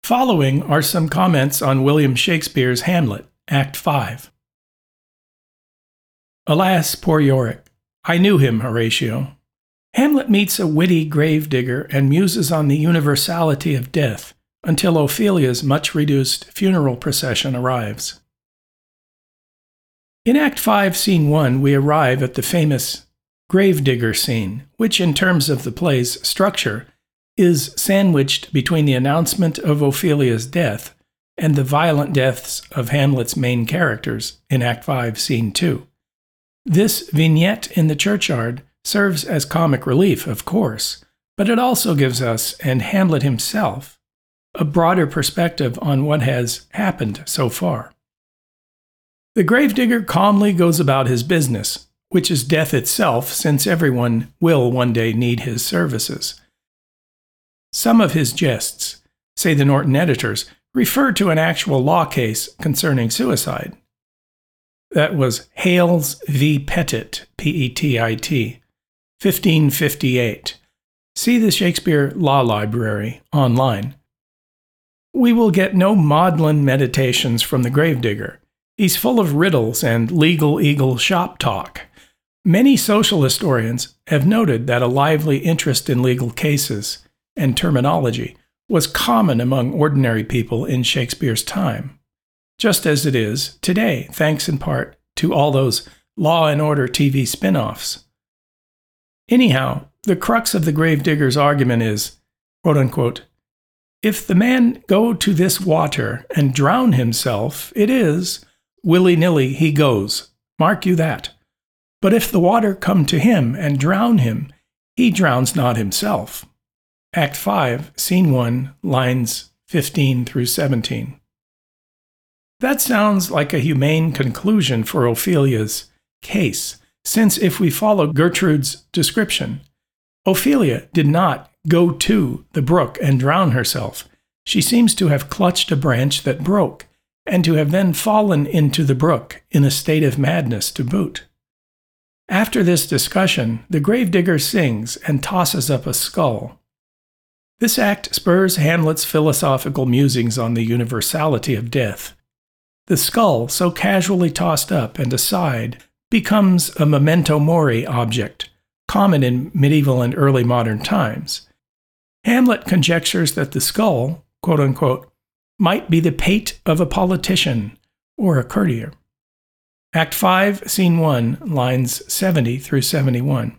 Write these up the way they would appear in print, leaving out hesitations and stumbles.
Following are some comments on William Shakespeare's Hamlet, Act 5. Alas, poor Yorick! I knew him, Horatio. Hamlet meets a witty gravedigger and muses on the universality of death until Ophelia's much-reduced funeral procession arrives. In Act 5, Scene 1, we arrive at the famous gravedigger scene, which in terms of the play's structure is sandwiched between the announcement of Ophelia's death and the violent deaths of Hamlet's main characters in Act 5, Scene 2. This vignette in the churchyard serves as comic relief, of course, but it also gives us, and Hamlet himself, a broader perspective on what has happened so far. The gravedigger calmly goes about his business, which is death itself, since everyone will one day need his services. Some of his jests, say the Norton editors, refer to an actual law case concerning suicide. That was Hales v. Pettit, P-E-T-I-T, 1558. See the Shakespeare Law Library online. We will get no maudlin meditations from the gravedigger. He's full of riddles and legal eagle shop talk. Many social historians have noted that a lively interest in legal cases and terminology was common among ordinary people in Shakespeare's time, just as it is today, thanks in part to all those Law and Order TV spin-offs. Anyhow, the crux of the gravedigger's argument is, quote-unquote, if the man go to this water and drown himself, it is, willy-nilly he goes, mark you that. But if the water come to him and drown him, he drowns not himself. Act 5, Scene 1, lines 15 through 17. That sounds like a humane conclusion for Ophelia's case, since if we follow Gertrude's description, Ophelia did not go to the brook and drown herself. She seems to have clutched a branch that broke, and to have then fallen into the brook in a state of madness to boot. After this discussion, the gravedigger sings and tosses up a skull. This act spurs Hamlet's philosophical musings on the universality of death. The skull, so casually tossed up and aside, becomes a memento mori object, common in medieval and early modern times. Hamlet conjectures that the skull, quote-unquote, might be the pate of a politician or a courtier. Act 5, Scene 1, lines 70 through 71.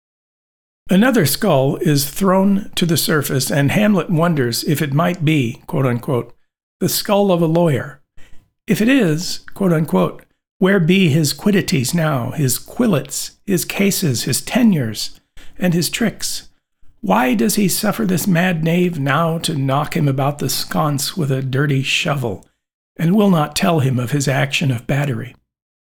Another skull is thrown to the surface, and Hamlet wonders if it might be, quote-unquote, the skull of a lawyer. If it is, quote-unquote, where be his quiddities now, his quillets, his cases, his tenures, and his tricks? Why does he suffer this mad knave now to knock him about the sconce with a dirty shovel, and will not tell him of his action of battery?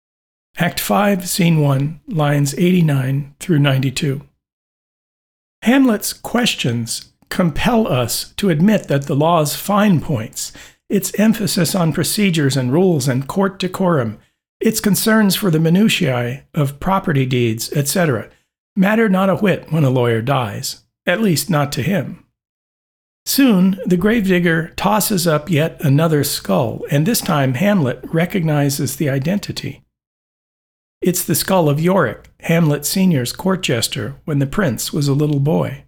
Act 5, Scene 1, lines 89 through 92. Hamlet's questions compel us to admit that the law's fine points, its emphasis on procedures and rules and court decorum, its concerns for the minutiae of property deeds, etc., matter not a whit when a lawyer dies, at least not to him. Soon, the gravedigger tosses up yet another skull, and this time Hamlet recognizes the identity. It's the skull of Yorick, Hamlet Sr.'s court jester when the prince was a little boy.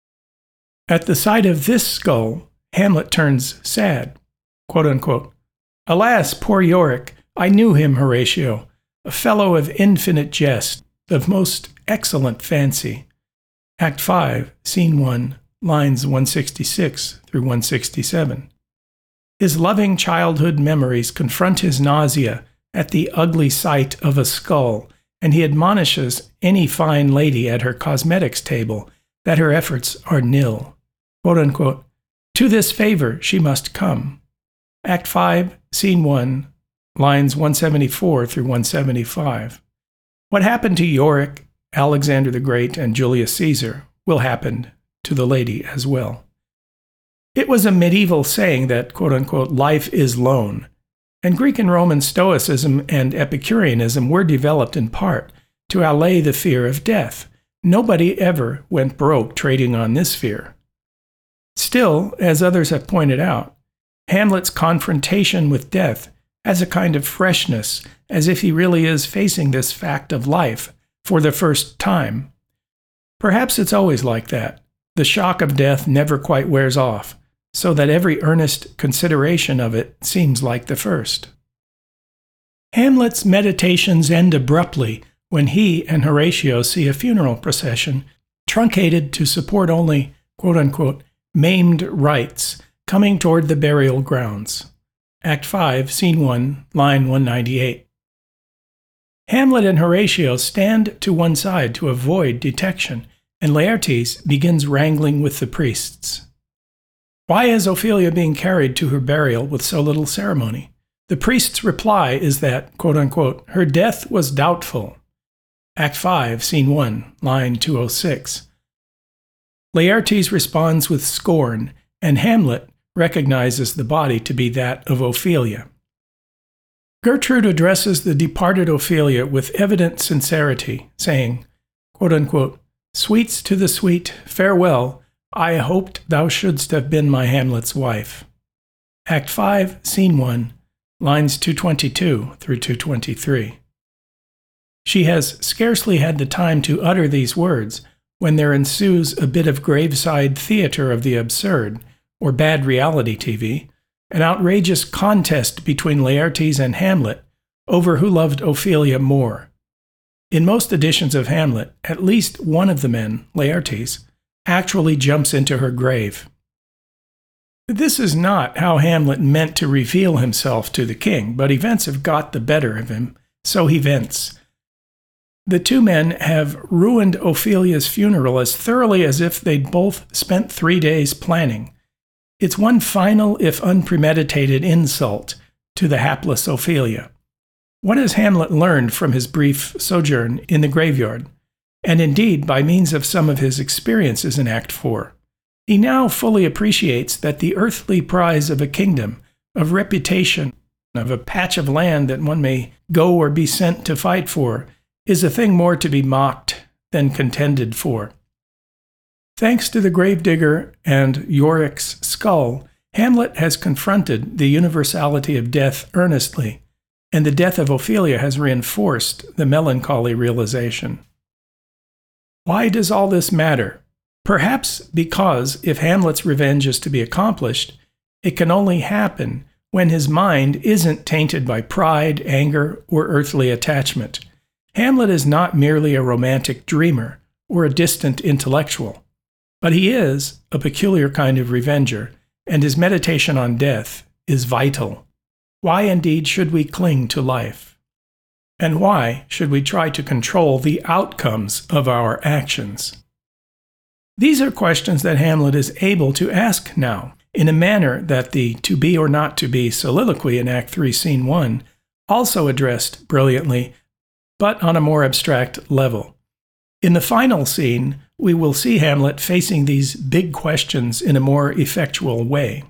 At the sight of this skull, Hamlet turns sad, quote-unquote, alas, poor Yorick! I knew him, Horatio, a fellow of infinite jest, of most excellent fancy. Act 5, Scene 1, lines 166 through 167. His loving childhood memories confront his nausea at the ugly sight of a skull, and he admonishes any fine lady at her cosmetics table that her efforts are nil. Quote-unquote, to this favor she must come. Act 5, Scene 1, lines 174 through 175. What happened to Yorick, Alexander the Great, and Julius Caesar will happen to the lady as well. It was a medieval saying that, quote-unquote, life is lone, and Greek and Roman Stoicism and Epicureanism were developed in part to allay the fear of death. Nobody ever went broke trading on this fear. Still, as others have pointed out, Hamlet's confrontation with death has a kind of freshness, as if he really is facing this fact of life for the first time. Perhaps it's always like that. The shock of death never quite wears off, so that every earnest consideration of it seems like the first. Hamlet's meditations end abruptly when he and Horatio see a funeral procession truncated to support only, quote-unquote, maimed rites coming toward the burial grounds. Act 5, Scene 1, line 198. Hamlet and Horatio stand to one side to avoid detection, and Laertes begins wrangling with the priests. Why is Ophelia being carried to her burial with so little ceremony? The priest's reply is that, quote-unquote, her death was doubtful. Act 5, Scene 1, line 206. Laertes responds with scorn, and Hamlet recognizes the body to be that of Ophelia. Gertrude addresses the departed Ophelia with evident sincerity, saying, quote-unquote, sweets to the sweet, farewell, I hoped thou shouldst have been my Hamlet's wife. Act 5, Scene 1, lines 222 through 223. She has scarcely had the time to utter these words when there ensues a bit of graveside theater of the absurd, or bad reality TV, an outrageous contest between Laertes and Hamlet over who loved Ophelia more. In most editions of Hamlet, at least one of the men, Laertes, actually jumps into her grave. This is not how Hamlet meant to reveal himself to the king, but events have got the better of him, so he vents. The two men have ruined Ophelia's funeral as thoroughly as if they'd both spent 3 days planning. It's one final, if unpremeditated, insult to the hapless Ophelia. What has Hamlet learned from his brief sojourn in the graveyard, and indeed by means of some of his experiences in Act 4? He now fully appreciates that the earthly prize of a kingdom, of reputation, of a patch of land that one may go or be sent to fight for, is a thing more to be mocked than contended for. Thanks to the gravedigger and Yorick's skull, Hamlet has confronted the universality of death earnestly, and the death of Ophelia has reinforced the melancholy realization. Why does all this matter? Perhaps because if Hamlet's revenge is to be accomplished, it can only happen when his mind isn't tainted by pride, anger, or earthly attachment. Hamlet is not merely a romantic dreamer or a distant intellectual, but he is a peculiar kind of revenger, and his meditation on death is vital. Why indeed should we cling to life? And why should we try to control the outcomes of our actions? These are questions that Hamlet is able to ask now, in a manner that the to be or not to be soliloquy in Act 3, Scene 1 also addressed brilliantly, but on a more abstract level. In the final scene, we will see Hamlet facing these big questions in a more effectual way.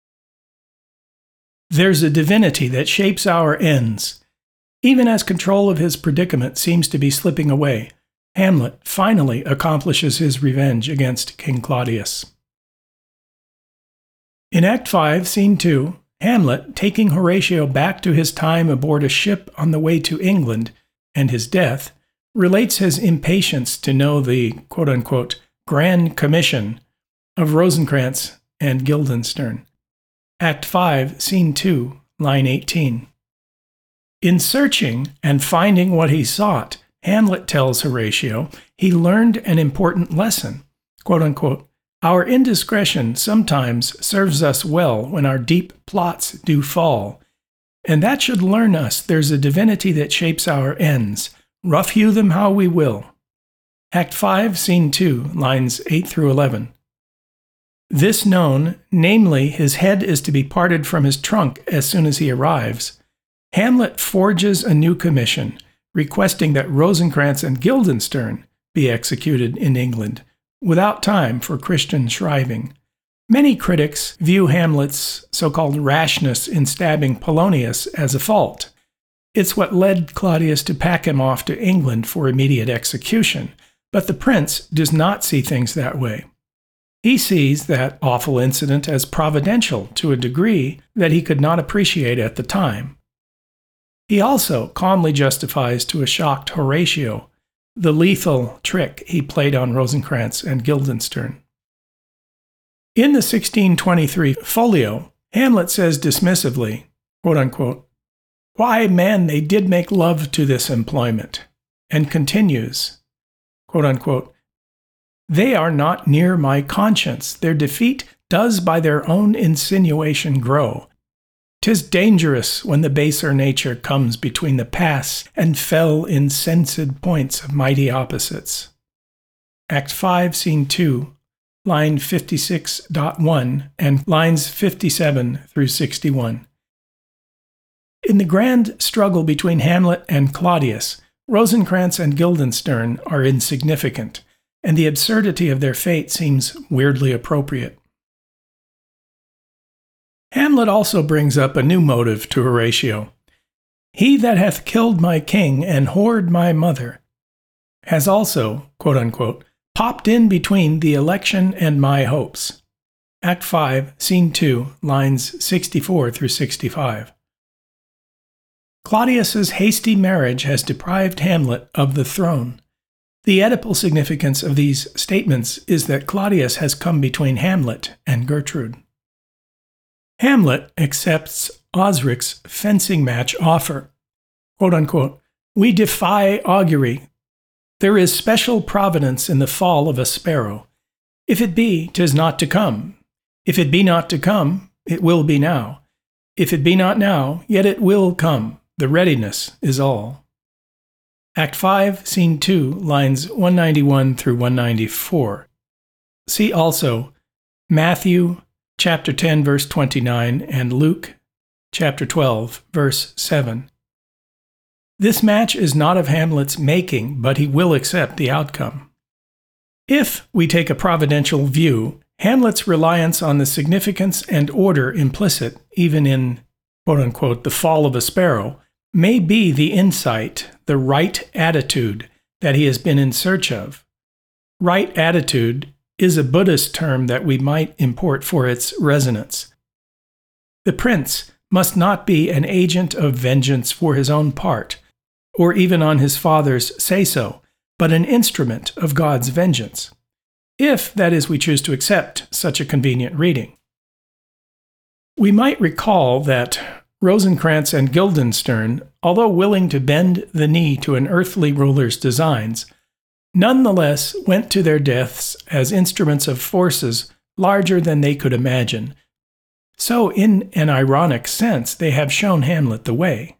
There's a divinity that shapes our ends. Even as control of his predicament seems to be slipping away, Hamlet finally accomplishes his revenge against King Claudius. In Act 5, Scene 2, Hamlet, taking Horatio back to his time aboard a ship on the way to England and his death, relates his impatience to know the quote-unquote Grand Commission of Rosencrantz and Guildenstern. Act 5, Scene 2, line 18. In searching and finding what he sought, Hamlet tells Horatio he learned an important lesson. Quote-unquote, our indiscretion sometimes serves us well when our deep plots do fall, and that should learn us there's a divinity that shapes our ends, rough hew them how we will. Act 5, Scene 2, lines 8 through 11. This known, namely his head is to be parted from his trunk as soon as he arrives, Hamlet forges a new commission, requesting that Rosencrantz and Guildenstern be executed in England, without time for Christian shriving. Many critics view Hamlet's so-called rashness in stabbing Polonius as a fault. It's what led Claudius to pack him off to England for immediate execution, but the prince does not see things that way. He sees that awful incident as providential to a degree that he could not appreciate at the time. He also calmly justifies to a shocked Horatio the lethal trick he played on Rosencrantz and Guildenstern. In the 1623 folio, Hamlet says dismissively, quote unquote, "Why, man, they did make love to this employment," and continues, quote unquote, "They are not near my conscience. Their defeat does by their own insinuation grow. 'Tis dangerous when the baser nature comes between the pass and fell insensed points of mighty opposites." Act 5, Scene 2, line 56.1 and lines 57 through 61. In the grand struggle between Hamlet and Claudius, Rosencrantz and Guildenstern are insignificant, and the absurdity of their fate seems weirdly appropriate. Hamlet also brings up a new motive to Horatio. "He that hath killed my king and whored my mother has also," quote unquote, "popped in between the election and my hopes." Act 5, Scene 2, lines 64 through 65. Claudius's hasty marriage has deprived Hamlet of the throne. The Oedipal significance of these statements is that Claudius has come between Hamlet and Gertrude. Hamlet accepts Osric's fencing match offer. Quote unquote, "We defy augury. There is special providence in the fall of a sparrow. If it be, 'tis not to come. If it be not to come, it will be now. If it be not now, yet it will come. The readiness is all." Act 5, Scene 2, lines 191 through 194. See also Matthew chapter 10, verse 29, and Luke chapter 12, verse 7. This match is not of Hamlet's making, but he will accept the outcome. If we take a providential view, Hamlet's reliance on the significance and order implicit, even in, quote unquote, the fall of a sparrow, may be the insight, the right attitude that he has been in search of. Right attitude is a Buddhist term that we might import for its resonance. The prince must not be an agent of vengeance for his own part, or even on his father's say-so, but an instrument of God's vengeance, if, that is, we choose to accept such a convenient reading. We might recall that Rosencrantz and Guildenstern, although willing to bend the knee to an earthly ruler's designs, nonetheless went to their deaths as instruments of forces larger than they could imagine. So, in an ironic sense, they have shown Hamlet the way.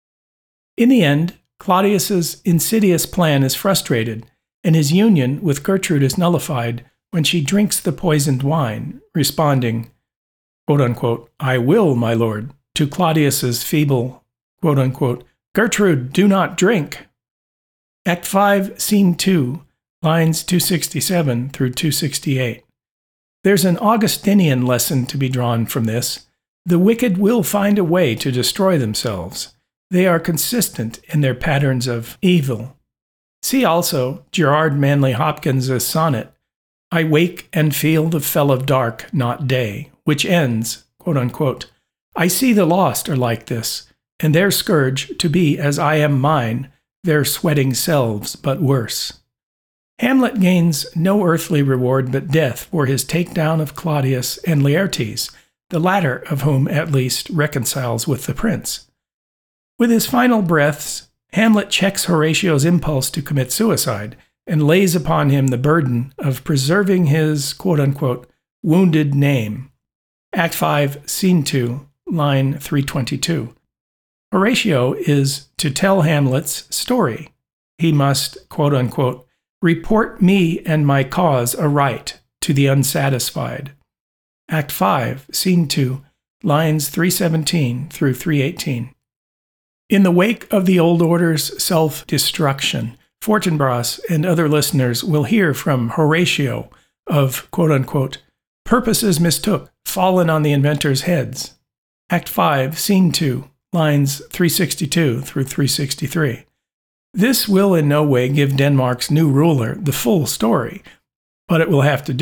In the end, Claudius's insidious plan is frustrated, and his union with Gertrude is nullified when she drinks the poisoned wine, responding, quote unquote, "I will, my lord," to Claudius's feeble, quote unquote, "Gertrude, do not drink." Act 5, Scene 2, lines 267 through 268. There's an Augustinian lesson to be drawn from this. The wicked will find a way to destroy themselves. They are consistent in their patterns of evil. See also Gerard Manley Hopkins' sonnet, "I wake and feel the fell of dark, not day," which ends, quote unquote, "I see the lost are like this, and their scourge to be as I am mine, their sweating selves but worse." Hamlet gains no earthly reward but death for his takedown of Claudius and Laertes, the latter of whom at least reconciles with the prince. With his final breaths, Hamlet checks Horatio's impulse to commit suicide and lays upon him the burden of preserving his, quote unquote, wounded name. Act 5, Scene 2, line 322. Horatio is to tell Hamlet's story. He must, quote unquote, report me and my cause aright to the unsatisfied. Act 5, Scene 2, lines 317 through 318. In the wake of the old order's self-destruction, Fortinbras and other listeners will hear from Horatio of, quote unquote, purposes mistook, fallen on the inventors' heads. Act 5, Scene 2, lines 362 through 363. This will in no way give Denmark's new ruler the full story, but it will have to do.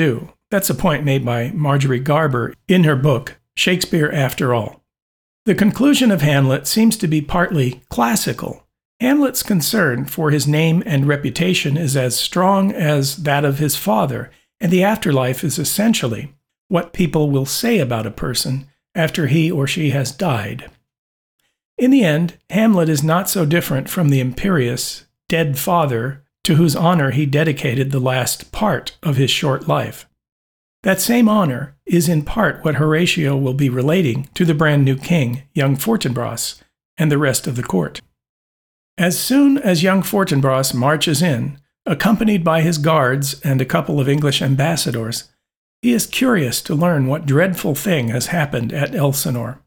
That's a point made by Marjorie Garber in her book, Shakespeare After All. The conclusion of Hamlet seems to be partly classical. Hamlet's concern for his name and reputation is as strong as that of his father, and the afterlife is essentially what people will say about a person after he or she has died. In the end, Hamlet is not so different from the imperious, dead father to whose honor he dedicated the last part of his short life. That same honor is in part what Horatio will be relating to the brand new king, young Fortinbras, and the rest of the court. As soon as young Fortinbras marches in, accompanied by his guards and a couple of English ambassadors, he is curious to learn what dreadful thing has happened at Elsinore.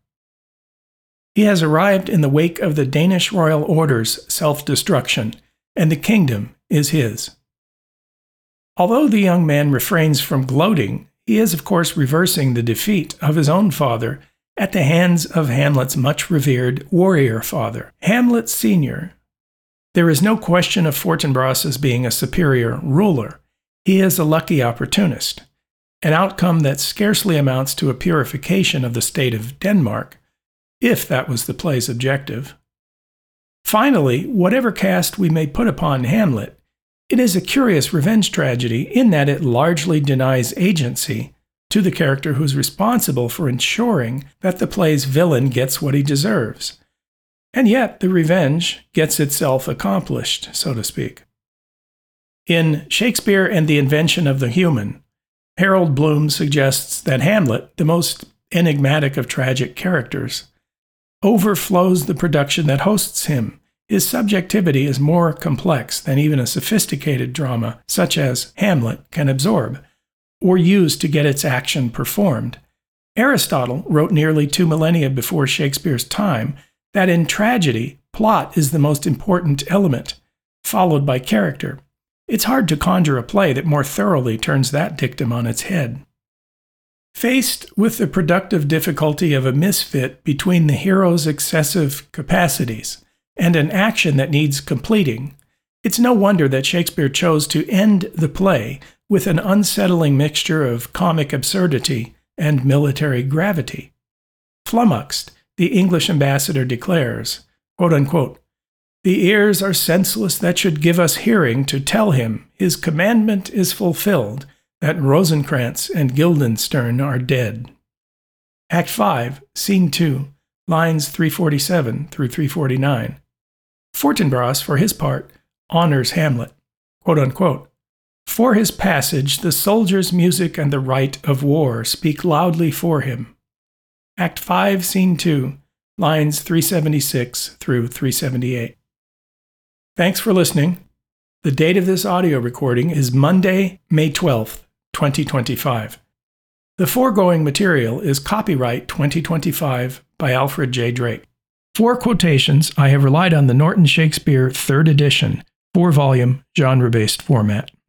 He has arrived in the wake of the Danish royal order's self-destruction, and the kingdom is his. Although the young man refrains from gloating, he is of course reversing the defeat of his own father at the hands of Hamlet's much-revered warrior father, Hamlet Sr. There is no question of Fortinbras as being a superior ruler. He is a lucky opportunist, an outcome that scarcely amounts to a purification of the state of Denmark, if that was the play's objective. Finally, whatever cast we may put upon Hamlet, it is a curious revenge tragedy in that it largely denies agency to the character who's responsible for ensuring that the play's villain gets what he deserves. And yet, the revenge gets itself accomplished, so to speak. In Shakespeare and the Invention of the Human, Harold Bloom suggests that Hamlet, the most enigmatic of tragic characters, overflows the production that hosts him. His subjectivity is more complex than even a sophisticated drama such as Hamlet can absorb, or use to get its action performed. Aristotle wrote nearly 2 millennia before Shakespeare's time that in tragedy, plot is the most important element, followed by character. It's hard to conjure a play that more thoroughly turns that dictum on its head. Faced with the productive difficulty of a misfit between the hero's excessive capacities and an action that needs completing, it's no wonder that Shakespeare chose to end the play with an unsettling mixture of comic absurdity and military gravity. Flummoxed, the English ambassador declares, quote unquote, "The ears are senseless that should give us hearing to tell him his commandment is fulfilled, that Rosencrantz and Guildenstern are dead." Act 5, Scene 2, lines 347 through 349. Fortinbras, for his part, honors Hamlet, quote unquote, "For his passage the soldier's music and the right of war speak loudly for him." Act 5, Scene 2, lines 376 through 378. Thanks for listening. The date of this audio recording is Monday, May 12th, 2025. The foregoing material is copyright 2025 by Alfred J. Drake. For quotations, I have relied on the Norton Shakespeare 3rd edition, 4-volume, genre-based format.